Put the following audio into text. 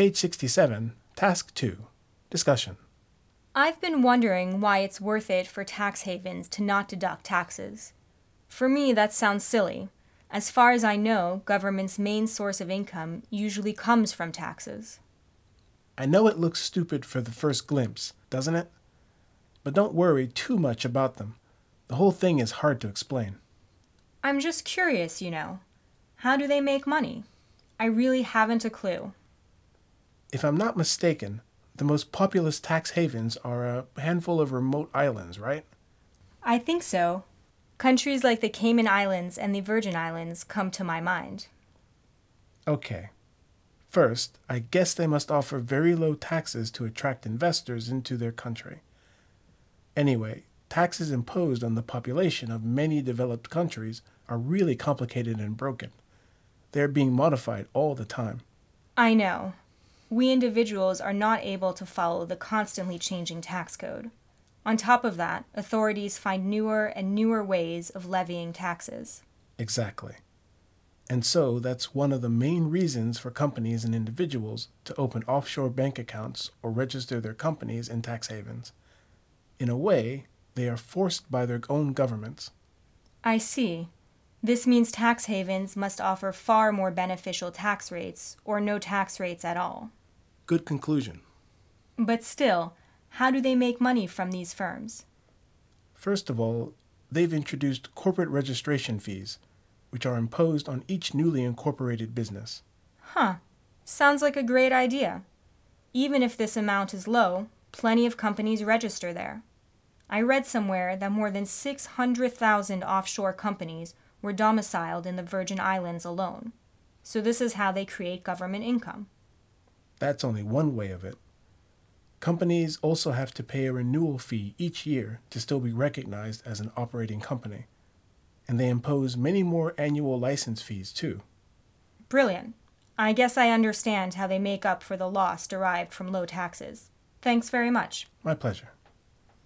Page 67, Task 2, Discussion. I've been wondering why it's worth it for tax havens to not deduct taxes. For me, that sounds silly. As far as I know, government's main source of income usually comes from taxes. I know it looks stupid for the first glimpse, doesn't it? But don't worry too much about them. The whole thing is hard to explain. I'm just curious, How do they make money? I really haven't a clue. If I'm not mistaken, the most populous tax havens are a handful of remote islands, right? I think so. Countries like the Cayman Islands and the Virgin Islands come to my mind. Okay. First, I guess they must offer very low taxes to attract investors into their country. Anyway, taxes imposed on the population of many developed countries are really complicated and broken. They're being modified all the time. I know. We individuals are not able to follow the constantly changing tax code. On top of that, authorities find newer and newer ways of levying taxes. Exactly. And so that's one of the main reasons for companies and individuals to open offshore bank accounts or register their companies in tax havens. In a way, they are forced by their own governments. I see. This means tax havens must offer far more beneficial tax rates or no tax rates at all. Good conclusion. But still, how do they make money from these firms? First of all, they've introduced corporate registration fees, which are imposed on each newly incorporated business. Huh. Sounds like a great idea. Even if this amount is low, plenty of companies register there. I read somewhere that more than 600,000 offshore companies were domiciled in the Virgin Islands alone. So this is how they create government income. That's only one way of it. Companies also have to pay a renewal fee each year to still be recognized as an operating company. And they impose many more annual license fees, too. Brilliant. I guess I understand how they make up for the loss derived from low taxes. Thanks very much. My pleasure.